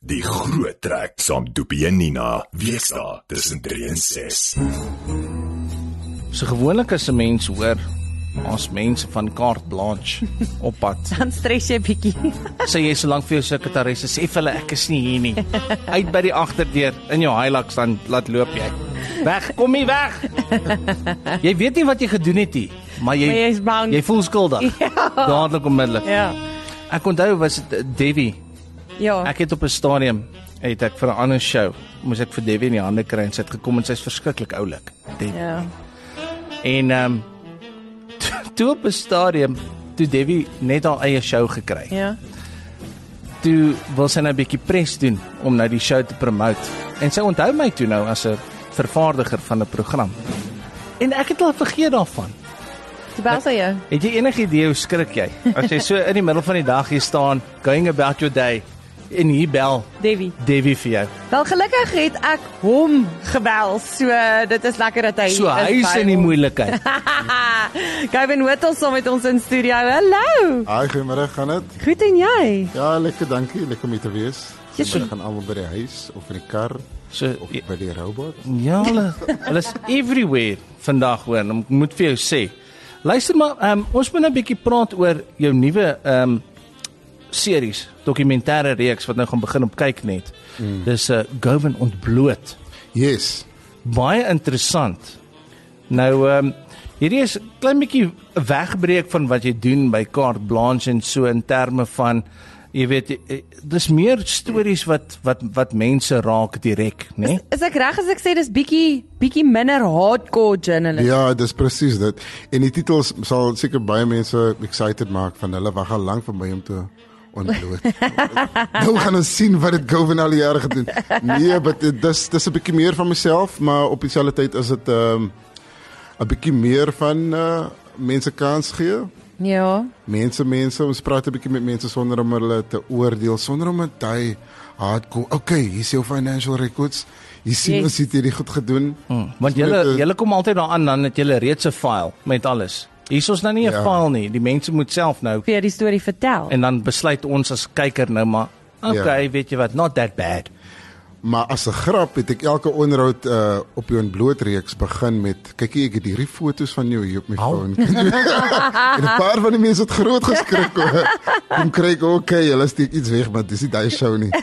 Die groot trek saam Doopie en Nina, weesdae tussen 3 en 6. So gewoonlik as 'n mens hoor, ons mense van carte blanche op pad. Dan stres jy bietjie. Sê jy so lank vir jou sekretaresse, sê vir hulle ek is nie hier nie. Uit by die agterdeur in jou Hilux dan laat loop jy. Weg, kom hier weg. Jy weet nie wat jy gedoen het nie, maar jy is bang. Jy voel skuldig. Ja. Dadelik onmiddellik. Ja. Ek onthou was dit Debbie. Ja. Ek het op 'n stadium het ek vir 'n ander show moes ek vir Debbie in die hande kry en sy het gekom en sy's verskriklik oulik. Debbie. Ja. En toe op 'n stadium toe Debbie net haar eie show gekry. Ja. Toe wil sy nou 'n bietjie pres doen om nou die show te promote. En sy onthou my toe nou as 'n vervaardiger van 'n program. En ek het al vergeet daarvan. Die bel sy jou. Het jy enige idee hoe skrik jy? As jy so in die middel van die dag hier staan, going about your day, en hier bel Debbie vir jou. Wel gelukkig het ek hom gebel, so dit is lekker dat hy So hy is in die moeilikheid. Gavin Whittle saam met ons in studio. Hallo. Hi, goeiemôre, gaan dit? Goed en jy? Ja, lekker, dankie. Lekker om hier te wees. Yes. Ons gaan almal by die huis of in die kar So of by die robot. ja, hulle is everywhere vandag hoor. Ek moet vir jou sê. Luister maar, ons moet nou 'n bietjie praat oor jou nuwe series, dokumentêre reeks wat nou gaan begin op Kyknet. Dis Gavin ontbloot. Yes. Baie interessant. Nou hierdie is klein bietjie wegbreek van wat jy doen by Carte Blanche en so in terme van jy weet, dis meer stories wat mense raak direk, né? Is ek reg as ek sê dis bietjie minder hardcore journalism? Ja, dis presies dit. En die titels sal seker baie mense excited maak van hulle wag al lank vir my om te ontbloot. Nou gaan ons sien wat dit Gavin al die jare gedoen. Nee, but dis 'n bietjie meer van myself, maar op dieselfde tyd is dit 'n bietjie meer van mense kans gee. Ja. Mense, ons praat 'n bietjie met mense sonder om hulle te oordeel, sonder om dit hy hardcore. Okay, hier is jou financial records. Jy sien ons het hierdie goed gedoen. Want julle kom altyd daaraan dan het julle reeds 'n file met alles. Hier is ons nou nie 'n file nie. Die mense moet self nou vir die storie vertel. En dan besluit ons as kyker nou maar, okay, weet jy wat, not that bad. Maar as 'n grap het ek elke onderhoud op jou ontblootreeks begin met kyk ek het hierdie foto's van jou hier op my foon. En 'n paar van die mense het groot geskrik. Kom kry ek okay, hulle steek iets weg, maar dis nie daai show nie.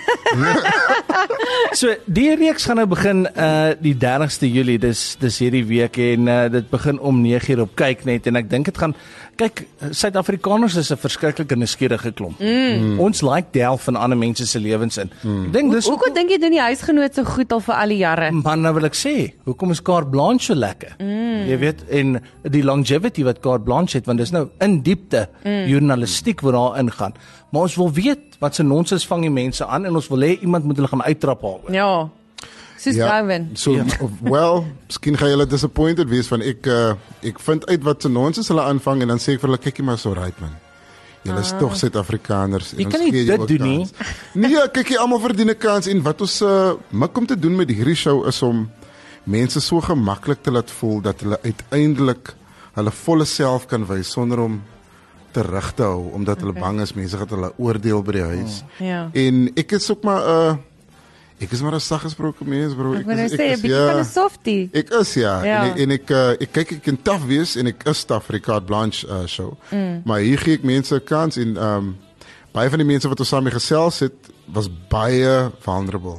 So die reeks gaan nou begin die 30ste Julie, dis hierdie week en dit begin om 9:00 op Kyknet en ek dink dit gaan kyk, Suid-Afrikaners is 'n verskriklike nuuskierige klomp. Ons like delf van ander mense se lewens in. Ek dink dis hoekom dink jy doen die huisgenoot so goed al vir al die jare? Maar nou wil ek sê, hoekom is Carte Blanche so lekker? Jy weet, en die longevity wat Carte Blanche het, want dis nou in diepte journalistiek wat daar ingaan. Maar ons wil weet wat se nonsens vang die mense aan en ons wil hê iemand moet hulle gaan uittrap haal. Ja. Soos Gavin. So, well, miskien gaan julle disappointed wees van ek vind uit wat se nonsens hulle aanvang en dan sê ek vir hulle kykie maar so right man. Julle is tog Suid-Afrikaners. Jy kan nie dit doen nie. Nee, kykie almal verdien 'n kans en wat ons mik om te doen met hierdie show is om mense so gemaklik te laat voel dat hulle uiteindelik hulle volle self kan wys sonder om terug te hou omdat hulle bang is mense gaan hulle oordeel by die huis. Ja. En ek is ook maar ek is maar 'n saggesproke mens bro. Ek wil sê 'n bietjie van 'n softie. Ek is en ek kyk ek kan taaf wees en ek is taaf vir die Carte Blanche show. Maar hier gee ek mense 'n kans en baie van die mense wat ons saam mee gesels het was baie vulnerable.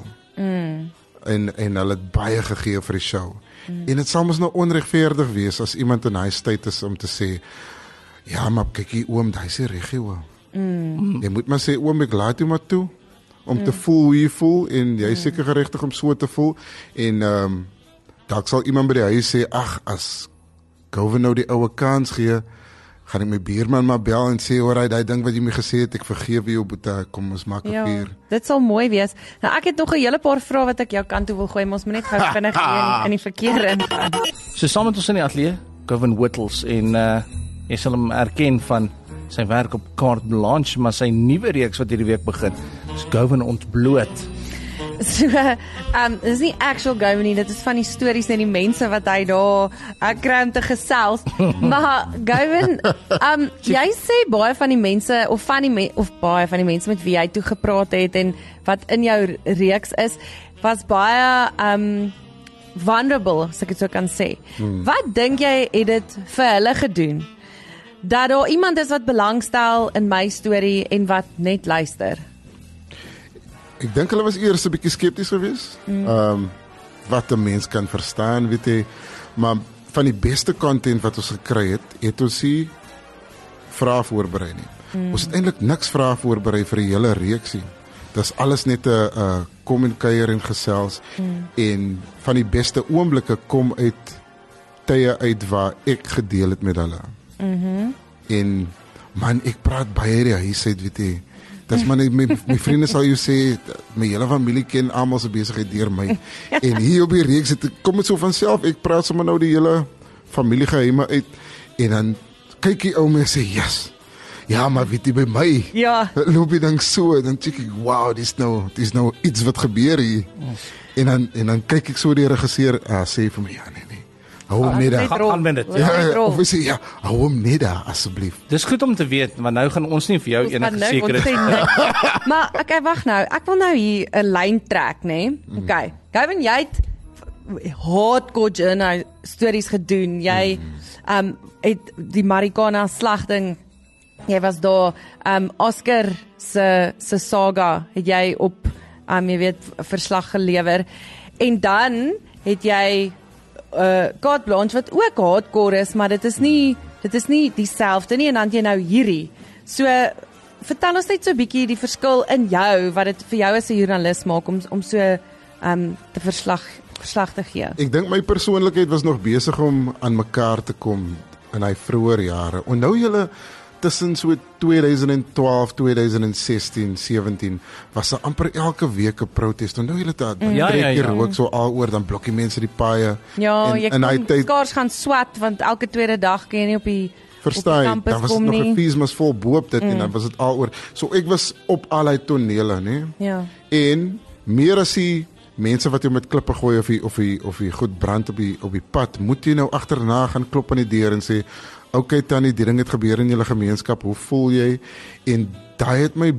En hulle het baie gegee vir die show. En dit sal mos nou onregverdig wees as iemand in hy tyd is om te sê ja, maar kykie oom, daai is reg oom. Jy moet maar sê oom, ek laat jou maar toe om te voel hoe jy voel en jy is seker geregtig om so te voel en dalk sal iemand by die huis sê ag, as Gavin nou die oue kans gee, gaan ek my buurman maar bel en sê hoor hy daai ding wat jy my gesê het, ek vergewe jou boeta, kom ons maak 'n vuur. Dit sal mooi wees. Nou ek het nog 'n hele paar vrae wat ek jou kant toe wil gooi, maar ons moet net gou vinnig in die verkeer ingaan. So saam met ons in die ateljee, Gavin Whittles en jy sal hom erken van sy werk op Carte Blanche, maar sy nuwe reeks wat hierdie week begin, is Gavin ontbloot. So, dis nie actual Gowan nie, dit is van die stories en die mense wat hy daar kry om te gesels. Maar Gowan, jy sê baie van die mense of baie van die mense met wie jy toe gepraat het en wat in jou reeks is, was baie vulnerable, as ek dit so kan sê. Wat dink jy het dit vir hulle gedoen? Dat daar iemand is wat belangstel in my storie en wat net luister. Ek dink hulle was eers 'n bietjie skepties geweest. Wat 'n mens kan verstaan, weet jy, maar van die beste content wat ons gekry het ons nie vrae voorberei nie. Ons het eintlik niks vrae voorberei vir die hele reeks nie. Dis alles net 'n kom en kuier en gesels en van die beste oomblikke kom uit tye uit waar ek gedeel het met hulle. En man, ek praat baie die huis uit, weet jy. Dis maar my vriende sal jou sê, my hele familie ken almal se besigheid deur my. En hier op die reeks kom dit so van self, ek praat sommer nou die hele familiegeheime uit en dan kyk die ou mense sê, "Yes. Ja, maar weet jy by my?" Ja. Loop jy dan so, dan kyk ek, "Wow, dis nou iets wat gebeur hier." En dan kyk ek so die regisseur, sê vir my, "Ja, nee. Hou hom net daar." Gaan met dit. Of hy sê, "Ja, hou hom net daar asseblief." Dis goed om te weet, want nou gaan ons nie vir jou enige sekerheid. Maar okay, wag nou. Ek wil nou hier 'n lyn trek, nê? Okay. Gowan, jy het hardcore journal stories gedoen. Jy het die Marikana slagting. Jy was daar Oscar se saga het jy op jy weet verslag gelewer. En dan het jy Carte Blanche wat ook hardcore is, maar dit is nie dieselfde nie en dan jy nou hierdie. So vertel ons net so 'n bietjie die verskil in jou wat dit vir jou as 'n joernalis maak om so te verslag te gee. Ek dink my persoonlikheid was nog besig om aan mekaar te kom in hy vroeër jare. Onthou julle tussen so 2012, 2016, 17 was daar amper elke week 'n protes. Onthou julle dit? Ja. Rook so aloor dan blokkie mense die paaie. Ja, jy kan skaars gaan swat want elke tweede dag kan jy nie op die Verstaan, dan was dit nog 'n feesmas vol boop dit en dan was dit aloor. So ek was op al die tonele, né? Ja. En meer as die mense wat jou met klippe gooi of die goed brand op die pad, moet jy nou agterna gaan klop aan die deur en sê, "Okay Tannie, die ding het gebeur in julle gemeenskap, hoe voel jy?" En daai het my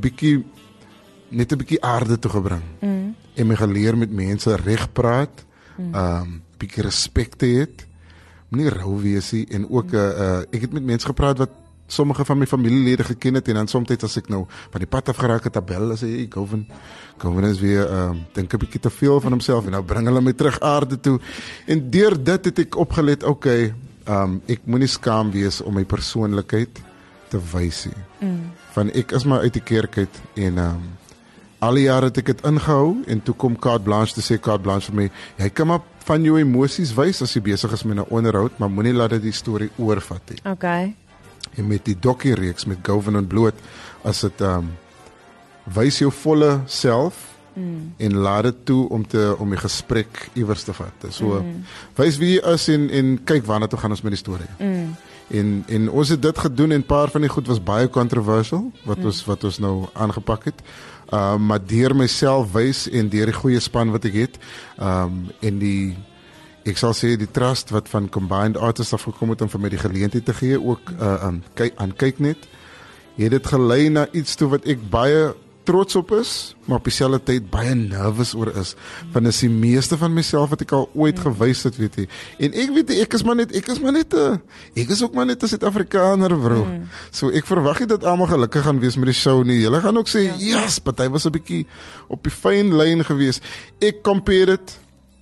net 'n bietjie aarde toe gebring. En my geleer met mense reg praat, bietjie respek te hê, moenie rou wees nie en ook ek het met mense gepraat wat sommige van my familielede geken het en dan soms as ek nou van die pad af geraak het, tabel as hy Gowan is weer dink 'n bietjie te veel van homself en nou bring hulle my terug aarde toe. En deur dit het ek opgelet, okay, ek moenie skaam wees om my persoonlikheid te wys nie. Van ek is maar uit die kerk uit en al die jare het ek dit ingehou en toe kom Carte Blanche te sê, Carte Blanche vir my, jy kan maar van jou emosies wys as jy besig is met 'n onderhoud, maar moenie laat dit die storie oorvat nie. Okay. En met die dokkie-reeks met Gowan en Bloot, as dit wys jou volle self en laat dit toe om die gesprek iewers te vat. So wys wie jy is en kyk waarna toe gaan ons met die storie. En ons het dit gedoen en 'n paar van die goed was baie controversial wat ons nou aangepak het. Maar deur myself wys en deur die goeie span wat ek het en ek sal sê die trust wat van Combined Artists afgekom het om vir my die geleentheid te gee ook aan Kyknet, het dit gelei na iets toe wat ek baie trots op is, maar op dieselfde tyd baie nervous oor is, want is die meeste van myself wat ek al ooit gewys het, weet jy. En ek weet ek is ook maar net 'n Suid-Afrikaner, bro. So ek verwag nie dat almal gelukkig gaan wees met die show nie. Hulle gaan ook sê, "Yes, party was 'n bietjie op die fyn lyn gewees." Ek compare dit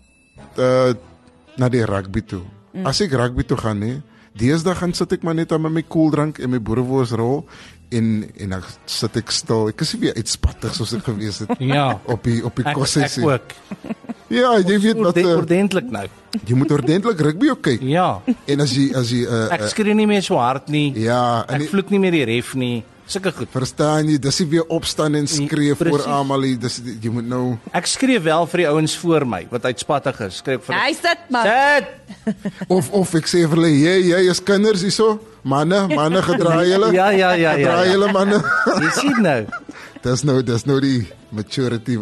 na die rugby toe. As ek rugby toe gaan, nee, deesdae gaan sit ek maar net aan met my koeldrank en my boerewors-rol en dan sit ek stil. Ek is nie weer uitspattig soos ek gewees het op die kossessie. Ek ook. Ja, jy weet wat ordentlik nou. Jy moet ordentlik rugby ook kyk. Ja. En as jy ek skree nie meer so hard nie. Ja, ek vloek nie meer die ref nie. Sulke goed. Verstaan jy? Dis nie weer opstaan en skree voor almal nie. Dis jy moet nou. Ek skree wel vir die ouens voor my wat uitspattig is. Skree vir. Hy sit maar. Sit. Of ek sê vir hulle, jy is kinders hierso. Manne gedraai julle. Ja. Draai julle manne. Jy sien nou. Dis nou die maturity wat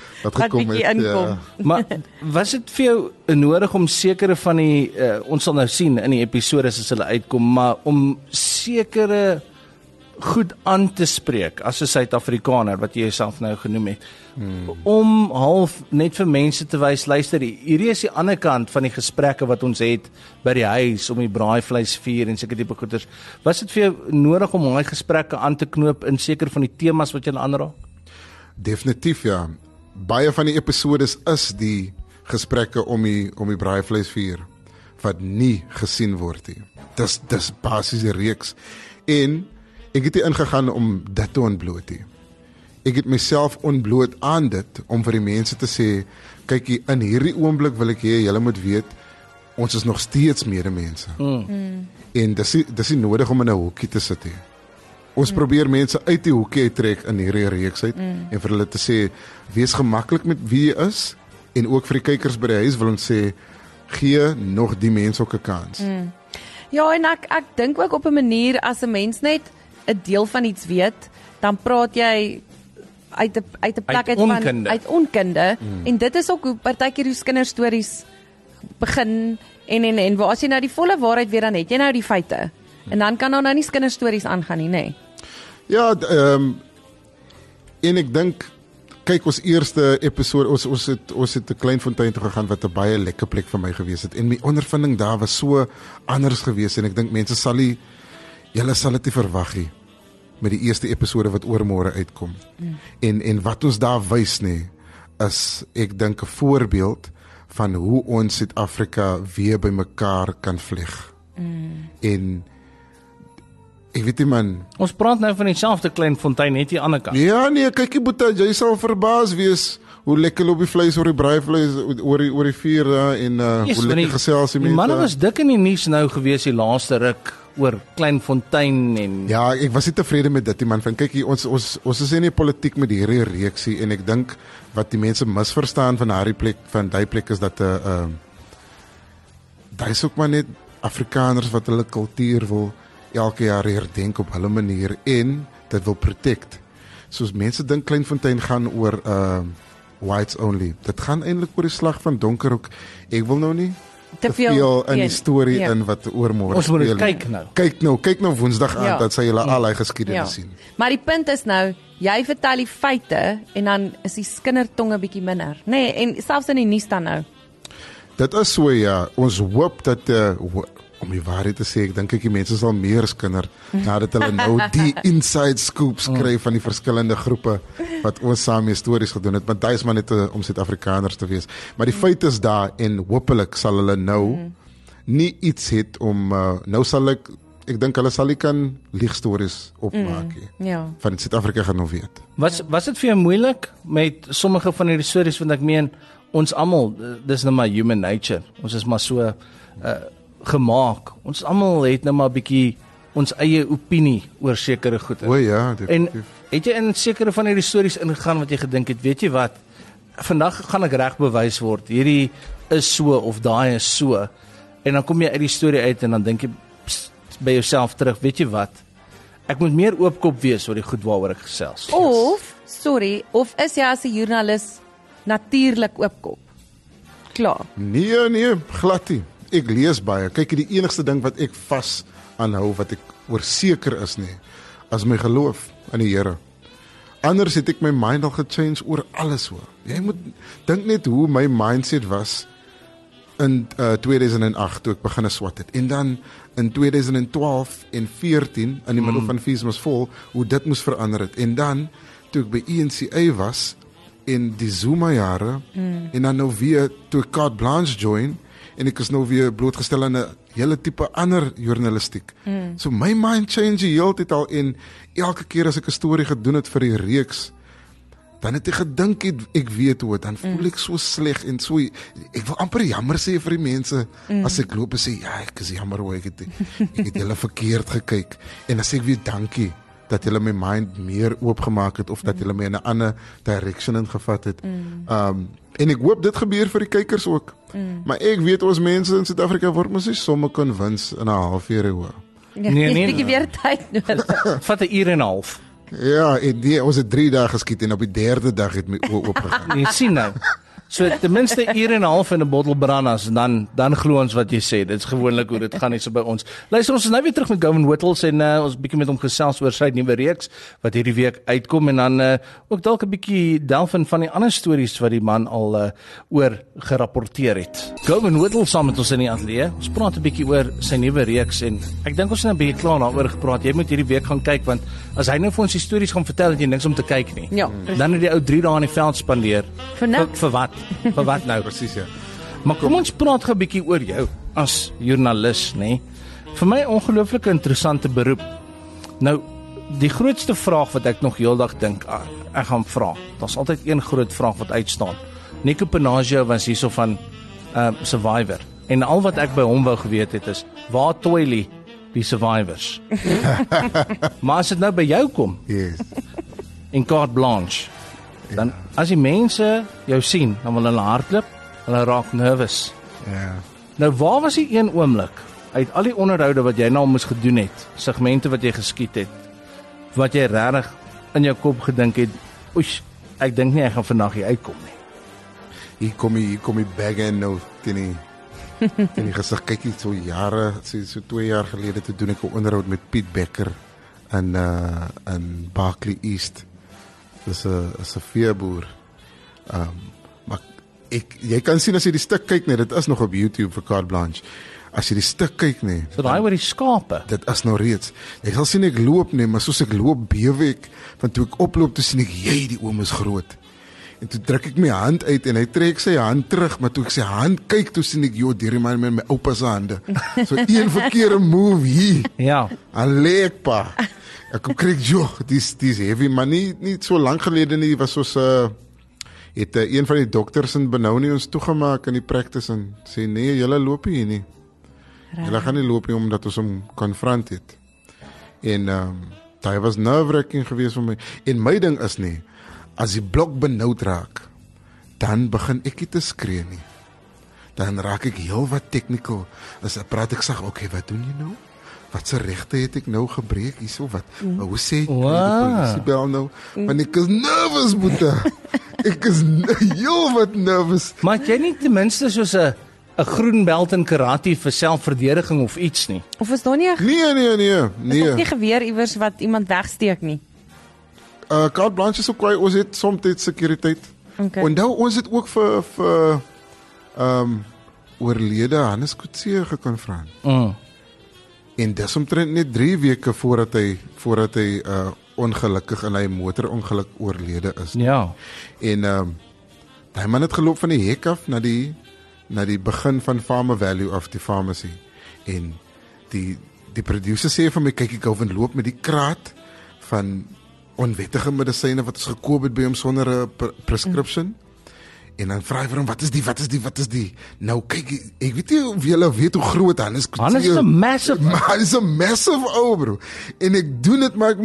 wat gekom bietjie het. inkom. Maar was dit vir jou nodig om sekere van die ons sal nou sien in die episodes as hulle uitkom, maar om sekere goed aan te spreek as 'n Suid-Afrikaner wat jy jouself nou genoem het, om half net vir mense te wys, luister, hierdie is die ander kant van die gesprekke wat ons het by die huis om die braaivleisvuur en seker tipe goeders. Was dit vir jou nodig om daai gesprekke aan te knoop in seker van die temas wat jy aanraak? Definitief ja. Baie van die episodes is die gesprekke om die braaivleisvuur wat nie gesien word nie. Dis basies die reeks. En ek het hier ingegaan om dit te ontbloot nie. Ek het myself ontbloot aan dit om vir die mense te sê, kyk hier, in hierdie oomblik wil ek hê julle moet weet, ons is nog steeds medemense. En dis nie nodig om in 'n hoekie te sit nie. Ons probeer mense uit die hoekie uittrek in hierdie reeks uit en vir hulle te sê, wees gemaklik met wie jy is, en ook vir die kykers by die huis wil ons sê, gee nog die mense ook 'n kans. Ja, en ek dink ook op 'n manier, as 'n mens net 'n deel van iets weet, dan praat jy uit 'n plek uit onkunde. En dit is ook hoe partykeer hoe kinderstories begin en waar as jy nou die volle waarheid weet, dan het jy nou die feite. En dan kan nou nie kinderstories aangaan nie, nê? Ja, en ek dink, kyk, ons eerste episode, ons het 'n Kleinfontein toe gegaan wat 'n baie lekker plek vir my gewees het. En my ondervinding daar was so anders gewees en ek dink mense julle sal dit nie verwag nie met die eerste episode wat oormôre uitkom. En wat ons daar wys nie, is ek dink 'n voorbeeld van hoe ons Suid-Afrika weer bymekaar kan vleg. En ek weet nie man, Ons praat nou van dieselfde Kleinfontein, net die ander kant. ja nee, kykie Boeta, jy sal verbaas wees hoe lekker loop die vleis oor die braaivleis oor die vuur en hoe lekker gesels die Die manne mense. was dik in die nuus nou gewees die laaste ruk oor Kleinfontein en Ja, ek was nie tevrede met dit nie man, van kyk hier, ons is nie politiek met hierdie reeksie en ek dink wat die mense misverstaan van daai plek is dat daai is ook maar net Afrikaners wat hulle kultuur wil elke jaar herdenk op hulle manier en dit wil protect. Soos mense dink Kleinfontein gaan oor whites only. Dit gaan eintlik oor die slag van Donkerhoek. Ek wil nou nie te veel in die storie in wat oormôre ons moet speel. Kyk nou Woensdag aan, dat sy julle al hy geskiedenis sien. Maar die punt is nou, jy vertel die feite en dan is die skindertonge bietjie minder, nê? Nee, en selfs in die nuus dan nou. Dit is so ja, ons hoop dat om die waarheid te sê, ek dink die mense sal meer skinder nadat hulle nou die inside scoops kry van die verskillende groepe wat ons saam mee stories gedoen het, want dit is maar net om Suid-Afrikaners te wees. Maar die feit is daar en hopelik sal hulle nou nie iets het om nou sal ek dink hulle sal nie kan liegstories opmaak nie. Ja. Van Suid-Afrika gaan nou weet. Was dit vir jou moeilik met sommige van hierdie stories, want ek meen ons almal, dis nou maar human nature. Ons is maar so gemaak. Ons almal het nou maar 'n bietjie ons eie opinie oor sekere goede. O ja, En definitief. het jy in sekere van hierdie stories ingegaan wat jy gedink het, weet jy wat, vandag gaan ek reg bewys word, hierdie is so of daai is so, en dan kom jy uit die storie uit en dan dink jy by jouself terug, weet jy wat, ek moet meer oopkop wees oor die goed waaroor ek gesels. Of is jy as 'n joernalis natuurlik oopkop? Klaar. Nee, glad nie. Ek lees baie. Kyk, die enigste ding wat ek vas aanhou, wat ek oor seker is nie, as my geloof in die Here. Anders het ek my mind al gechange oor alles so. Jy moet dink net hoe my mindset was in 2008 toe ek begin swat het. En dan in 2012 en 14 in die middel van Fees Must Fall, hoe dit moes verander het. En dan toe ek by ENCA was in die Zuma jare en dan nou weer toe ek Carte Blanche join en ek is nou weer blootgestel aan 'n hele tipe ander journalistiek. So my mind change heeltyd al en elke keer as ek 'n storie gedoen het vir die reeks, dan het ek gedink ek weet hoe, dan voel ek so sleg en so, ek wil amper jammer sê vir die mense, as ek loop en sê, ja, ek is jammer hoe ek het julle verkeerd gekyk, en dan sê ek weer dankie, dat julle my mind meer oopgemaak het, of dat julle my in 'n ander direction ingevat het. En ek hoop dit gebeur vir die kykers ook. Maar ek weet ons mense in Suid-Afrika word mos nie sommer convince in 'n halfuur hoor. Ja, Nee, bietjie weer tyd nodig. Vat 'n uur en 'n half. Ja, ons het 3 dae geskiet en op die 3de dag het my oë oopgegaan. Jy sien nou. So ten minste 1 en 'n half in 'n bottel brandas en dan glo ons wat jy sê. Dit is gewoonlik hoe dit gaan nie so by ons. Luister, ons is nou weer terug met Gowan Whittles en ons bietjie met hom gesels oor sy nuwe reeks wat hierdie week uitkom en dan ook dalk 'n bietjie delf in van die ander stories wat die man al oor gerapporteer het. Gowan Whittles saam met ons in die ateljee. Ons praat 'n bietjie oor sy nuwe reeks en ek dink ons het 'n bietjie klaar daaroor gepraat. Jy moet hierdie week gaan kyk want as hy nou vir ons die stories gaan vertel, het jy niks om te kyk nie. Ja, Dan het die ou 3 dae in die veld spandeer. Vir niks. Vir wat? Vir wat nou? Presies, ja. Maar kom ons praat gou 'n bietjie oor jou as joernalis, nê? Vir my ongelooflike interessante beroep. Nou, die grootste vraag wat ek nog heeldag dink, ek gaan vra. Daar's altyd een groot vraag wat uitstaan. Nico Panagio was hierso van Survivor. En al wat ek by hom wou geweet het is, waar toilie die survivors? Maar as dit nou by jou kom, Yes. en carte blanche, dan as die mense jou sien, dan wil hulle hardloop, hulle raak nervous. Ja. Nou waar was die een oomblik uit al die onderhoude wat jy nou moes gedoen het, segmente wat jy geskiet het, wat jy regtig in jou kop gedink het, oesh, ek dink nie ek gaan vandag hier uitkom nie. Hier kom die bag en nou teen die gesig kyk jy so jare, so 2 jaar gelede te doen ek 'n onderhoud met Piet Becker in Barkley East. Dis 'n veeboer. Maar jy kan sien as jy die stuk kyk net, dit is nog op YouTube vir Carte Blanche. As jy die stuk kyk nee, So daai oor die skape. dit is nou reeds. Jy sal sien ek loop nee, maar soos ek loop bewe ek, want toe ek oploop toe sien ek die oom is groot. En toe druk ek my hand uit en hy trek sy hand terug, maar toe ek sy hand kyk toe sien ek die man met my oupa se hande. So een verkeerde move hier. Ja. Alek pa. Ek kom kyk dis heavy, maar nie so lank gelede nie, was soos het een van die dokters in Benoni ons toegemaak in die practice en sê nee, julle loop hier nie. Julle gaan nie loop nie omdat ons hom konfront het. En daai was nerve-wracking geweest vir my. En my ding is nie, as die blok benoud raak, dan begin ek nie te skree nie. Dan raak ek heel wat technical. As praat ek sag, okay, wat doen jy nou? Wat se regte het ek nou gebreek hierso wat? Hoe sê jy die polisie bel nou? Want ek is nervous, boete. Ek is heel wat nervous. Maar het jy nie ten minste soos 'n groen belt in karate vir selfverdediging of iets nie? Of is daar nie 'n Nee. nie geweer iewers wat iemand wegsteek nie? Carte Blanche is ook kwaai, ons het soms sekuriteit. Okay. Onthou ons het ook vir oorlede Hannes Kutse gekonfront. En dis omtrent net 3 weke voordat hy ongelukkig in hy motorongeluk oorlede is. Ja. En daai man het geloop van die hek af na die begin van Farmer Value of die pharmacy. En die producer sê vir my, kyk ek hou loop met die kraat van onwettige medisyne wat ons gekoop het by hom sonder 'n prescription. En dan vra hy vir hom, wat is die? Nou kyk, ek weet nie of julle weet hoe groot Hannes Kutse is. Hannes is 'n massive. Maar hy is 'n massive ou, bro. En ek doen dit, maar ek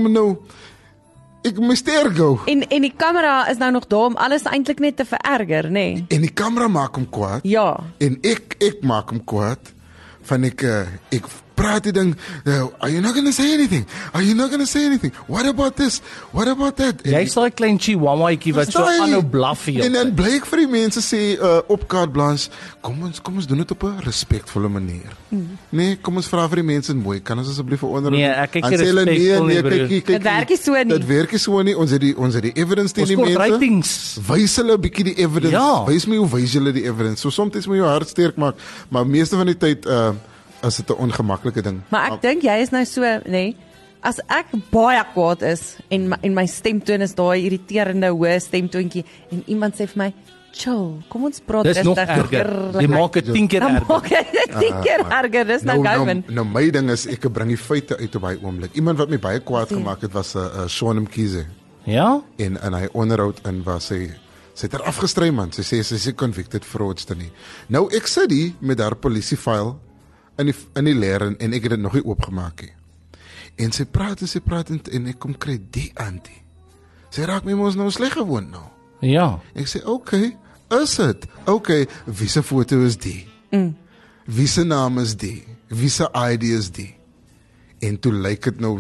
moet sterk hou. En die kamera is nou nog daar om alles eintlik net te vererger, nê? Nee? En die kamera maak hom kwaad. Ja. En ek maak hom kwaad. Van ek praat die ding, are you not going to say anything? Are you not going to say anything? What about this? What about that? Jy's daai klein chihuahuaatjie wat so aanhou blaf hier. En dan blyk vir die mense sê op Carte Blanche, kom ons doen dit op 'n respekvolle manier. Nee, kom ons vra vir die mense mooi, kan ons asseblief verander? Nee, ek kyk nie respekvol nie, broer. Dit werk nie so nie. Dit werk nie so nie. Ons het die evidence teen die mense. Ratings. Wys hulle 'n bietjie die evidence. Ja. Wys my hoe wys julle die evidence. So soms moet jy jou hart sterk maak, maar meeste van die tyd is dit 'n ongemaklike ding. Maar ek dink jy is nou so, nê? Nee, as ek baie kwaad is en my stemtoon is daai irriterende hoë stemtoontjie en iemand sê vir my, "Chill, kom ons praat Dis nog erger. Jy maak dit 10 keer erger. Maak dit 10 keer erger. Dis nou Gowan. Nou my ding is ek bring die feite uit op daai oomblik. Iemand wat my baie kwaad gemaak het was 'n Sean Mkhize. Ja? En hy onderhoud in was sy het er afgestry man. Sy sê sy is convicted fraudster nie. Nou ek sit hier met haar polisie file in die leer en ek het dit nog nie oopgemaak nie. En sy praat en ek kom kry die auntie. Sy raak my mos nou sleg gewoond nou. Ja. Ek sê, okay, is dit? Okay, wie se foto is die? Wie se naam is die? Wie se ID is die? En toe lyk dit nou,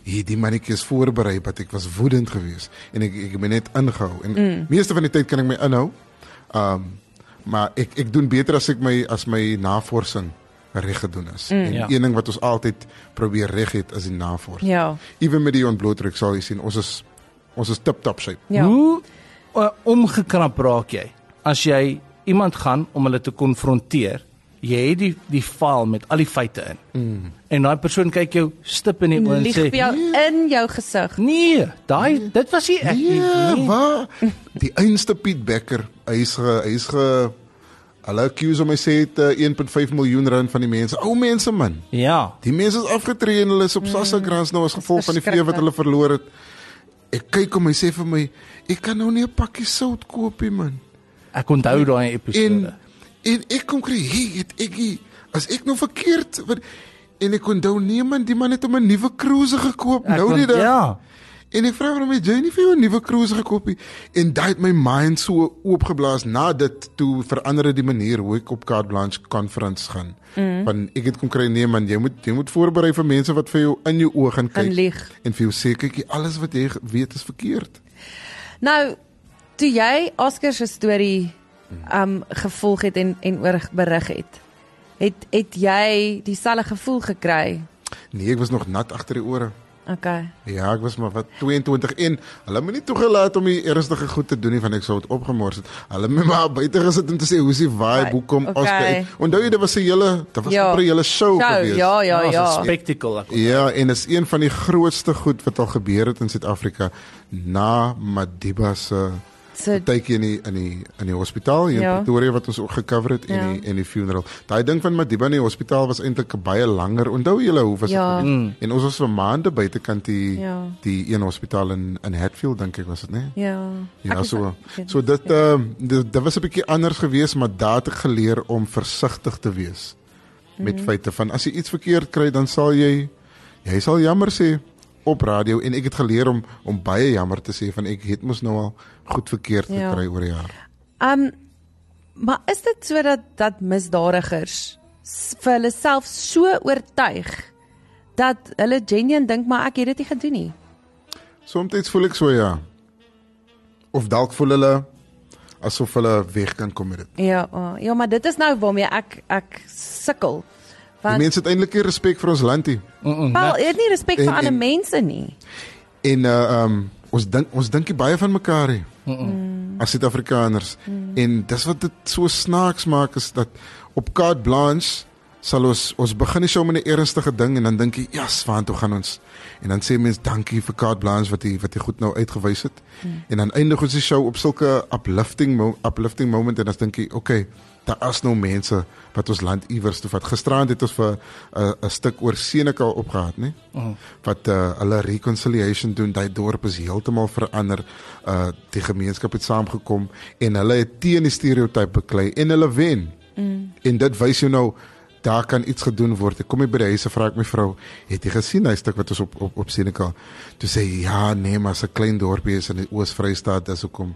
hierdie mannetjie is voorberei, want ek was woedend geweest en ek ben net ingehou en meeste van die tyd kan ek my inhou. Maar ek doen beter as my navorsing reg gedoen is. En een ding wat ons altyd probeer reg het is die navorsing. Ja. Ewen met die ontblootdruk sal jy sien ons is tip-top shape. Ja. Hoe omgekrap raak jy as jy iemand gaan om hulle te konfronteer? Jy het die file met al die feite in. En daai persoon kyk jou stip in die oë en Lieg sê, vir jou in jou gesig. nee, dit was nie ek nie. Nee, waar? Die einste Piet Becker, hulle accuse om hy sê het 1.5 miljoen rand van die mense. Ou mense man. Ja. Die mense is afgetree en hulle is op Sassakrans nou as gevolg van die vee wat hulle verloor het. Ek kyk om hy sê vir my, ek kan nou nie 'n pakkie sout koop nie man. Ek onthou daai episode. En ek kom kry, as ek nou verkeerd, en ek onthou nee man, die man het hom 'n nuwe cruiser gekoop, nou die dag. Ja. En ek vra hom, jy nie vir jou 'n nuwe cruiser gekoop nie. En daai het my mind so oopgeblaas. Na dit toe verander die manier hoe ek op Carte Blanche conference gaan. Want ek het kom kry nee man, jy moet voorberei vir mense wat vir jou in jou oë gaan kyk lieg. en vir jou sê kyk alles wat jy weet is verkeerd. Nou, toe jy Oscar se storie gevolg het en oor berig het jy dieselfde gevoel gekry? Nee, ek was nog nat agter die ore. Okay. Ja, ek was maar wat 22 en hulle het my nie toegelaat om die ernstige goed te doen nie, want ek sou dit opgemors het. Hulle het my maar buite gesit om te sê hoe is die vibe, hoe kom Oscar uit. Onthou jy dit was 'n hele show geweest. Ja. Spectacle. Ja, en is een van die grootste goed wat al gebeur het in Suid-Afrika na Madiba se tydjie in die hospitaal hier in Pretoria wat ons ook gecover het en die funeral. Daai ding van Madiba in die hospitaal was eintlik baie langer. Onthou julle hoe was dit? En ons was vir maande buitekant die een hospitaal in Hatfield dink ek was dit, né? Ja, so dit was 'n bietjie anders geweest, maar daar het ek geleer om versigtig te wees met feite van as jy iets verkeerd kry, dan sal jy sal jammer sê op radio en ek het geleer om baie jammer te sê van ek het mos nou al goed verkeerd gekry oor die jaar. Maar is dit so dat misdadigers vir hulle self so oortuig dat hulle genuine dink maar ek het dit nie gedoen nie? Soms voel ek so ja. Of dalk voel hulle asof hulle weg kan kom met dit. Ja, maar dit is nou waarmee ek sukkel. Die mense het eintlik nie respek vir ons land nie. Wel, jy het nie respek vir ander mense nie. En ons dink baie van mekaar nie. As Suid-Afrikaners. En dis wat dit so snaaks maak is dat op Carte Blanche sal ons begin die show met 'n ernstige ding en dan dink jy, "Jas, waartoe gaan ons?" En dan sê mense dankie vir Carte Blanche wat jy goed nou uitgewys het. En dan eindig ons die show op sulke uplifting moment en dan dink jy, "Okay, daar is nou mense wat ons land iewers toe vat." Gisterand het ons vir 'n stuk oor Senekal opgehad, né? Wat hulle reconciliation doen, daai dorp is heeltemal verander. Die gemeenskap het saamgekom en hulle het teen die stereotype beklei en hulle wen. En dit wys jou nou daar kan iets gedoen word. Ek kom hier by die huis en vra ek my vrou, het jy gesien hy stuk wat ons op Senekal? Toe sê ja, nee, maar 'n klein dorpie is in die Oos-Vrystaat, dis hoekom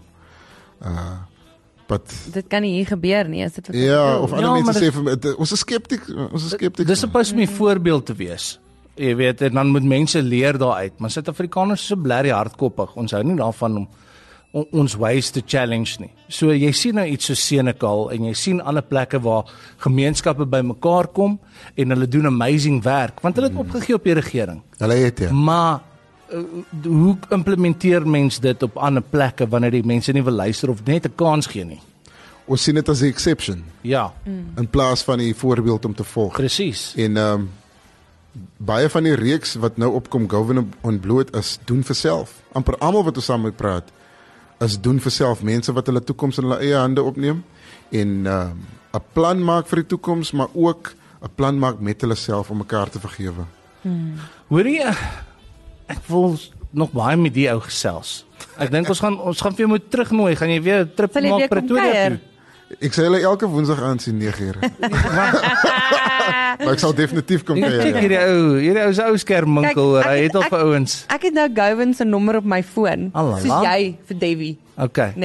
dit kan nie hier gebeur nie, is dit wat of ander mense sê vir ons is skepties. Dis supposed om 'n voorbeeld te wees. Jy weet, en dan moet mense leer daaruit, maar Suid-Afrikaners is so blerry hardkoppig. Ons hou nie daarvan om ons ways te challenge nie. So jy sien nou iets so Senekal en jy sien ander plekke waar gemeenskappe bymekaar kom en hulle doen amazing werk, want hulle het opgegee op die regering. Hulle het Maar hoe implementeer mens dit op ander plekke wanneer die mense nie wil luister of net 'n kans gee nie? Ons sien dit as 'n exception. Ja. In plaas van die voorbeeld om te volg. Presies. En baie van die reeks wat nou opkom, Govern on Bloot, is doen vir self. Amper almal wat ons saam mee praat, is doen vir self. Mense wat hulle toekoms in hulle eie hande opneem en 'n plan maak vir die toekoms, maar ook 'n plan maak met hulle self om mekaar te vergewe. Hoor jy? Ek wil nog baie met die ou gesels. Ek dink ons gaan vir jou moet terugnooi. Gaan jy weer 'n trip maak Pretoria toe? Ek sê hulle elke woensdag aan sien 9:00. Maar ek sal definitief kom kyk. Hierdie ou se ou skermwinkel, hy het al vir ouens. Ek het nou Gowan se nommer op my foon. Soos jy vir Davey. Okay. Nee,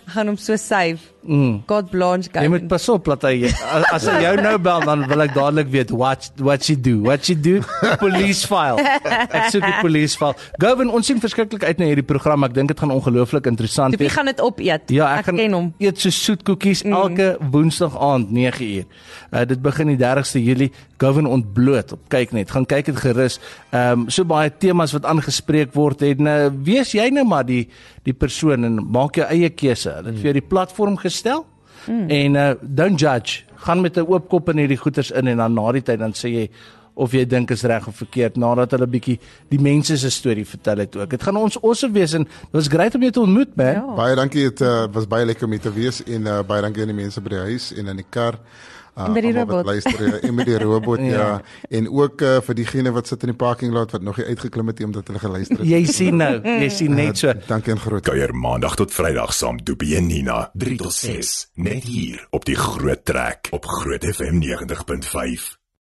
gaan hom so save. God Blanche Jy moet pas op dat hy as hy jou nou bel, dan wil ek dadelik weet what she do. Police file. Ek soek die police file. Govan, ons sien verskriklik uit na hierdie program. Ek dink dit gaan ongelooflik interessant wees. Wie gaan dit opeet? Ja, ek ken hom. Eet so soetkoekies elke Woensdag aand 9:00. Dit begin die 30ste Julie. Govan ontbloot op Kyknet. Gaan kyk dit gerus. So baie temas wat aangespreek word en wees jy nou maar die persoon en maak jou eie keuse. Dit vir jou die platform gestel. En don't judge. Gaan met 'n oop kop in hierdie goeters in en dan na die tyd dan sê jy of jy dink is reg of verkeerd nadat hulle bietjie die mense se storie vertel het ook. Dit gaan ons awesome wees en dit was great om jou te ontmoet, man. Ja. Baie dankie, het was baie lekker om hier te wees en baie dankie aan die mense by die huis en in die kar. En by die robot. Luister, en met die robot, ja. En ook vir diegene wat sit in die parking lot wat nog nie uitgeklim het omdat hulle geluister het. Jy sien nou, jy sien net so. Dankie en groot. Kuier Maandag tot Vrydag saam Doopie en Nina 3 tot 6 net hier op die Groot Trek op Groot FM 90.5.